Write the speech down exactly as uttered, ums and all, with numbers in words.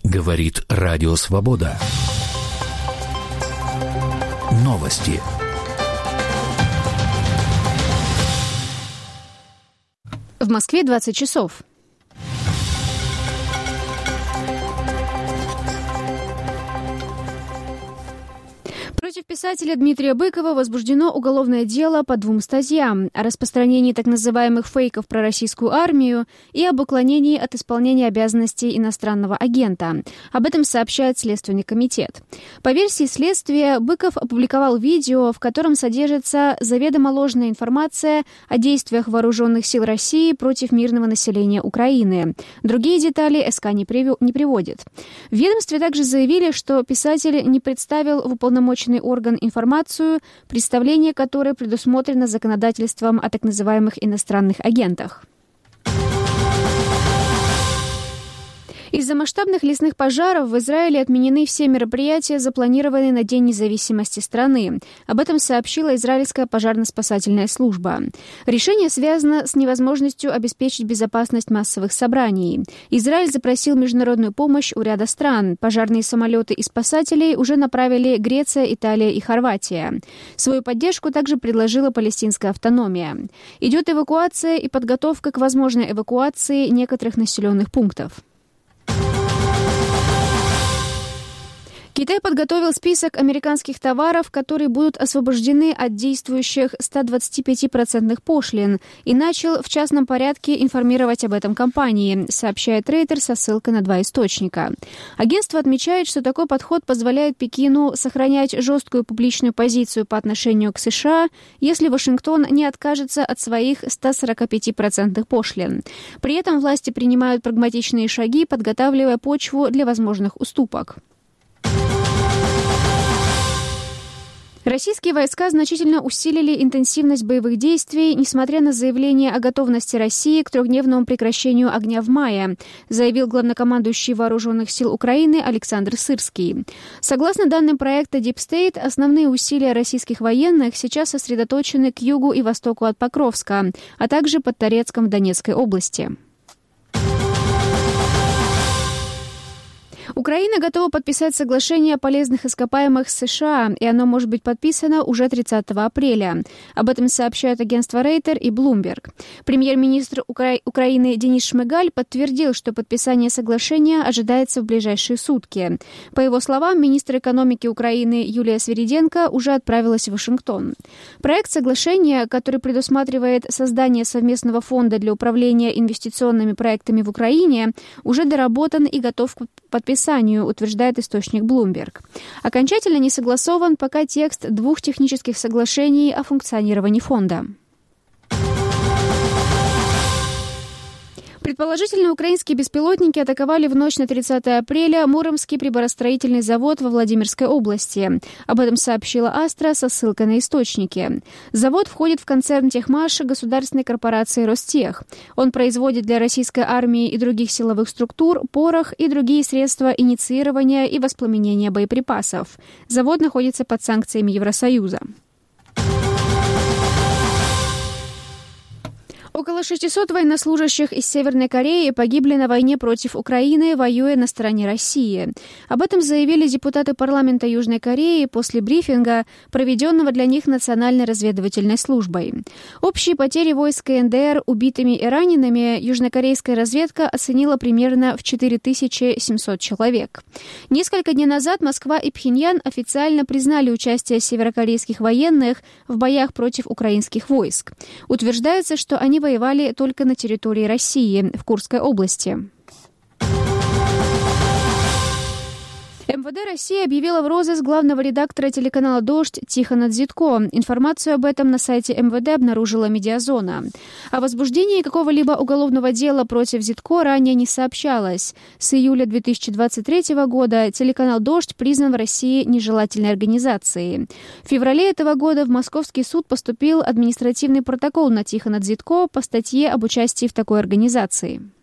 Говорит Радио Свобода. Новости. В Москве двадцать часов. Против писателя Дмитрия Быкова возбуждено уголовное дело по двум статьям: о распространении так называемых фейков про российскую армию и об уклонении от исполнения обязанностей иностранного агента. Об этом сообщает Следственный комитет. По версии следствия, Быков опубликовал видео, в котором содержится заведомо ложная информация о действиях вооруженных сил России против мирного населения Украины. Другие детали эс ка не приводит. В ведомстве также заявили, что писатель не представил в уполномоченный орган информацию, представление которой предусмотрено законодательством о так называемых иностранных агентах. Из-за масштабных лесных пожаров в Израиле отменены все мероприятия, запланированные на День независимости страны. Об этом сообщила израильская пожарно-спасательная служба. Решение связано с невозможностью обеспечить безопасность массовых собраний. Израиль запросил международную помощь у ряда стран. Пожарные самолеты и спасателей уже направили Греция, Италия и Хорватия. Свою поддержку также предложила палестинская автономия. Идет эвакуация и подготовка к возможной эвакуации некоторых населенных пунктов. Китай подготовил список американских товаров, которые будут освобождены от действующих ста двадцати пяти процентов пошлин, и начал в частном порядке информировать об этом компании, сообщает Рейтер со ссылкой на два источника. Агентство отмечает, что такой подход позволяет Пекину сохранять жесткую публичную позицию по отношению к США, если Вашингтон не откажется от своих ста сорока пяти процентов пошлин. При этом власти принимают прагматичные шаги, подготавливая почву для возможных уступок. Российские войска значительно усилили интенсивность боевых действий, несмотря на заявление о готовности России к трехдневному прекращению огня в мае, заявил главнокомандующий Вооруженных сил Украины Александр Сырский. Согласно данным проекта Deep State, основные усилия российских военных сейчас сосредоточены к югу и востоку от Покровска, а также под Торецком в Донецкой области. Украина готова подписать соглашение о полезных ископаемых с США, и оно может быть подписано уже тридцатого апреля. Об этом сообщают агентства Рейтер и Bloomberg. Премьер-министр Укра... Украины Денис Шмыгаль подтвердил, что подписание соглашения ожидается в ближайшие сутки. По его словам, министр экономики Украины Юлия Свириденко уже отправилась в Вашингтон. Проект соглашения, который предусматривает создание совместного фонда для управления инвестиционными проектами в Украине, уже доработан и готов к подписанию, утверждает источник Bloomberg. Окончательно не согласован пока текст двух технических соглашений о функционировании фонда. Предположительно, украинские беспилотники атаковали в ночь на тридцатое апреля Муромский приборостроительный завод во Владимирской области. Об этом сообщила Астра со ссылкой на источники. Завод входит в концерн Техмаш государственной корпорации Ростех. Он производит для российской армии и других силовых структур порох и другие средства инициирования и воспламенения боеприпасов. Завод находится под санкциями Евросоюза. Около шестисот военнослужащих из Северной Кореи погибли на войне против Украины, воюя на стороне России. Об этом заявили депутаты парламента Южной Кореи после брифинга, проведенного для них Национальной разведывательной службой. Общие потери войск ка эн дэ эр убитыми и ранеными южнокорейская разведка оценила примерно в четыре тысячи семьсот человек. Несколько дней назад Москва и Пхеньян официально признали участие северокорейских военных в боях против украинских войск. Утверждается, что они воевали только на территории России, в Курской области. эм вэ дэ России объявила в розыск главного редактора телеканала «Дождь» Тихона Дзитко. Информацию об этом на сайте эм вэ дэ обнаружила «Медиазона». О возбуждении какого-либо уголовного дела против Дзитко ранее не сообщалось. С июля две тысячи двадцать третьего года телеканал «Дождь» признан в России нежелательной организацией. В феврале этого года в Московский суд поступил административный протокол на Тихона Дзитко по статье об участии в такой организации.